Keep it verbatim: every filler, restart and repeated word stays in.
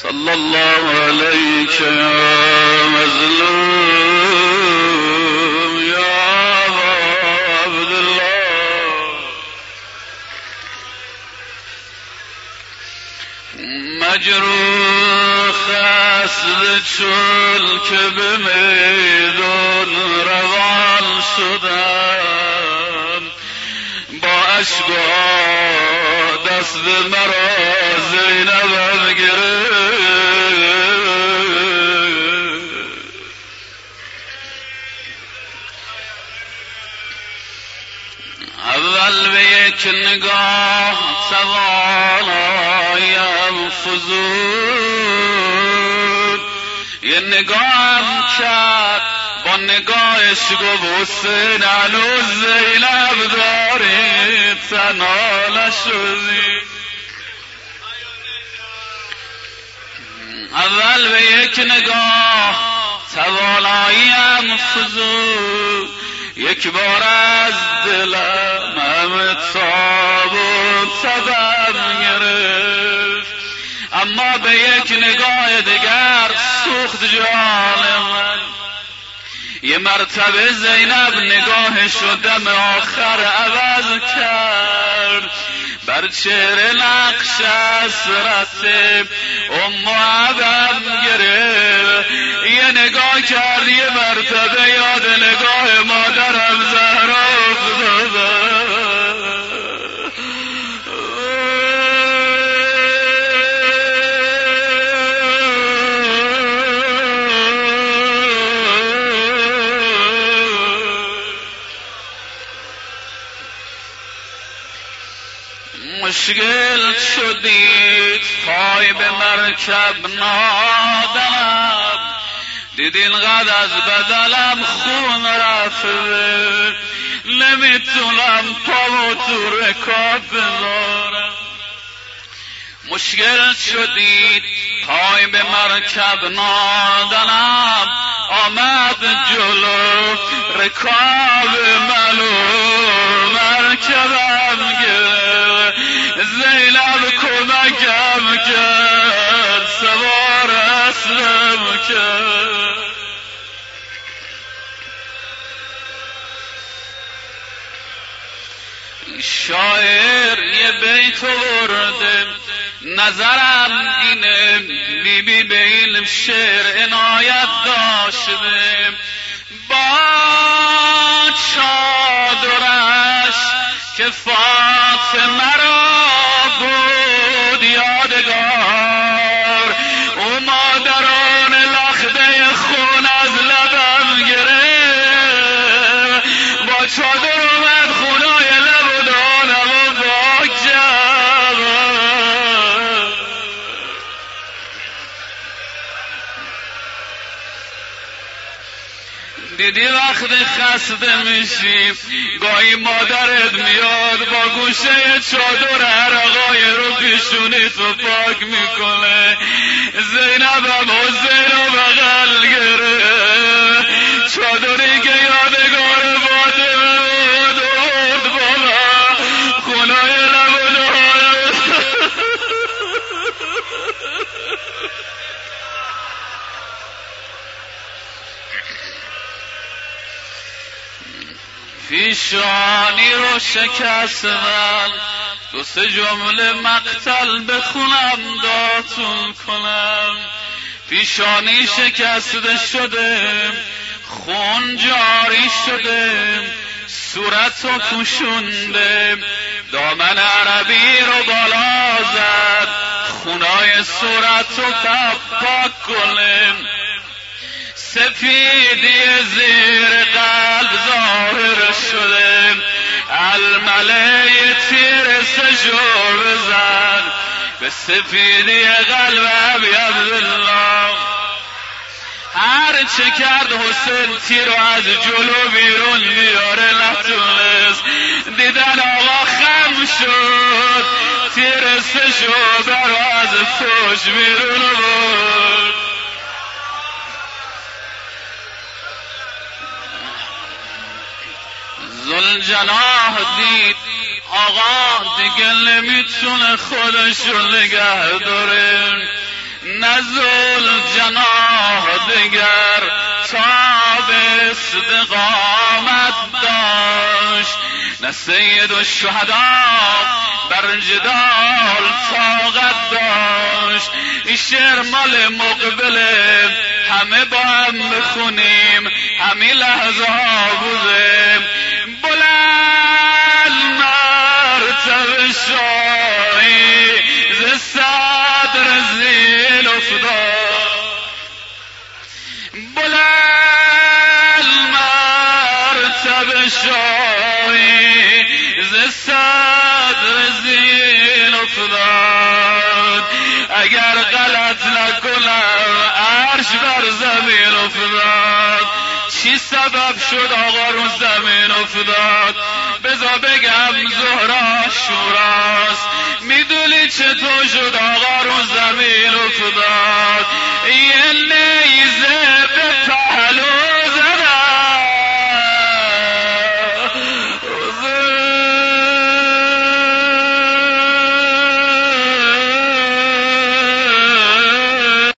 صلی الله علیک یا مظلوم یا عبدالله. مجروح خسد چون که به میدان روان شدم، با اشک‌ها دست مرا زینبم گرفت. اول به یک نگاه توانایم فزود، یه نگاهم کرد با نگاهش گفت حسین هنوز زینب داری، تنها نشدی. اول به یک نگاه تواناییم فزود، یک بار از دلم همه تاب و تبم گرفت. اما به یک نگاه دیگر سوخت جان من. یه مرتبه زینب نگاه شدم آخر عوض کرد، بر چهره نقش حسرت ام عبم گرفت. یه نگاه کرد یه مرتبه یاد نگاه مادرم زهرا افتادم. مشکل شدید پای به مرکب نادم، دیدین قد از بدلم خون رفته، نمیتونم پامو تو رکاب بذارم. مشکل شدید پای به مرکب نادنم، آمد جلو رکاب منو مرکبم گرفت. زینب کمکم کرد سوار اسبم کرد. شاعر یه بیت ورده، نظرم اینه بی بی به این شعر عنایت داشته. با چادرش که فاطمه را بود یادگار، او مادران لخته خون از لبم گرفت. با چادر اومد خونای لب و دانم و پاک کرد. دیدی وقت خسته میشی گاهی مادرت میاد با گوشه چادر عرقای رو پیشونی تو پاک میکنه. زینبم حسین رو بغل گرفت، چادری که یادگار فاطمه بود ارد بالا خونای لب و دهان. پیشانی رو شکستم، دو سه جمله مقتل بخونم داتون کنم. پیشانی شکسته شده، خون جاری شده، صورت رو پوشونده، دامن عربی رو بالا زد خونای صورت رو پاک کنه. سفیدی زیر قلب ظاهر شده، المله تیر سجور بزن به سفیدی قلب بی عبدالله. هر چه کرد حسین تیر از جلو بیرون میاره نتونست. دیدن آقا خم شد، تیر سجور رو از پشت بیرون بود. ذوالجلال دید آقا دیگه نمیتونه خودشو نگه داره، نزل جناح دگر تاب استقامت داشت، نه سید الشهدا بر جدال طاقت داشت. این شعر مال مقبله، همه با هم بخونیم، همین لحظه ها بوده. بلند مرتبه شاهی ز صدر زین افتاد، بلند مرتبه شاهی ز صدر زین افتاد. اگر غلط نکنم عرش بر زمین افتاد. چی سبب شد آقا رو زمین افتاد؟ بذار بگم زهرا شوراست. میدونی چطور شد